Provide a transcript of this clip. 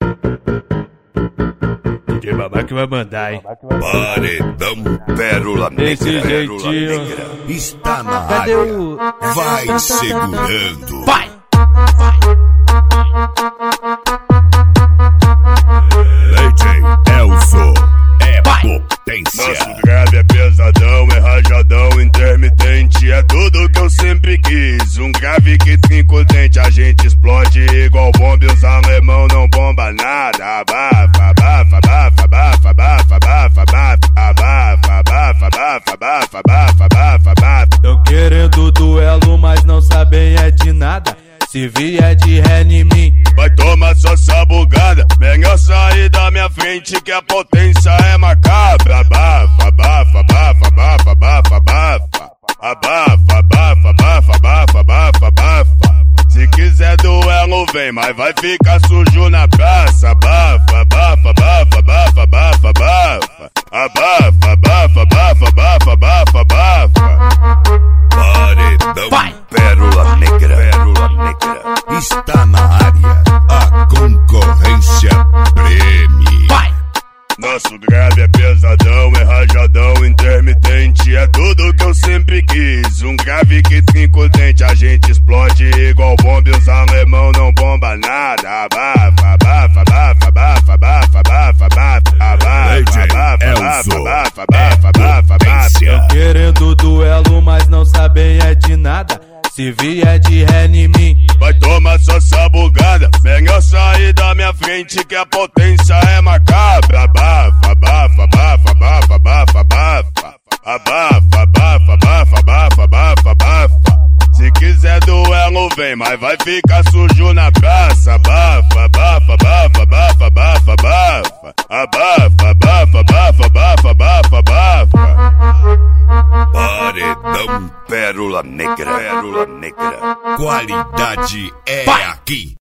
Que babaca vai mandar, hein? Paredão Pérola Negra. Desse jeitinho. Está na Cadê área. o... Vai segurando. Vai! DJ Elzo é potência. Nosso grave é pesadão, é rajadão, intermitente. É tudo que eu sempre quis. Um grave que trinca o dente. A gente explode igual bomba e os alemão não bomba nada. Abafa, abafa, abafa, abafa, abafa, abafa, abafa, abafa, abafa, abafa, abafa, abafa, abafa, abafa. Tão querendo duelo, mas não sabem é de nada. Se vier de ré em mim, Vai tomar sua sabugada. Melhor sair da minha frente que a potência é macabra. Abafa, abafa, abafa, abafa, abafa, abafa. Abafa, abafa, abafa, abafa, abafa, abafa. Se quiser duelo vem, mas vai ficar sujo na praça. Abafa, abafa, abafa, abafa, abafa, abafa. Abafa, abafa, abafa, abafa, abafa, abafa. Paredão Vai! Pérola Negra. Pérola Negra. Está na área. A concorrência preme. vai! Nosso grave é pesadão, é rajadão, intermitente. É tudo que eu sempre quis. Um grave que trinca o dente. A gente explode igual bomba e os alemão não bomba nada. Abafa, abafa, abafa, abafa, abafa, abafa, abafa, abafa, DJ abafa, Elzo abafa, abafa, abafa, abafa. Querendo duelo, mas não sabem é de nada. Se vier de ré em mim, Vai tomar sua sabugada. Melhor sair da minha frente que a potência é macabra. Abafa, abafa, abafa, abafa, abafa, abafa. Abafa, abafa, abafa, abafa, abafa, abafa. Se quiser duelo vem, mas vai ficar sujo na praça. Abafa, abafa, abafa, abafa, abafa, abafa. Abafa, abafa, abafa, abafa, abafa, abafa. Paredão Pérola Negra. Pérola Negra. Qualidade é aqui.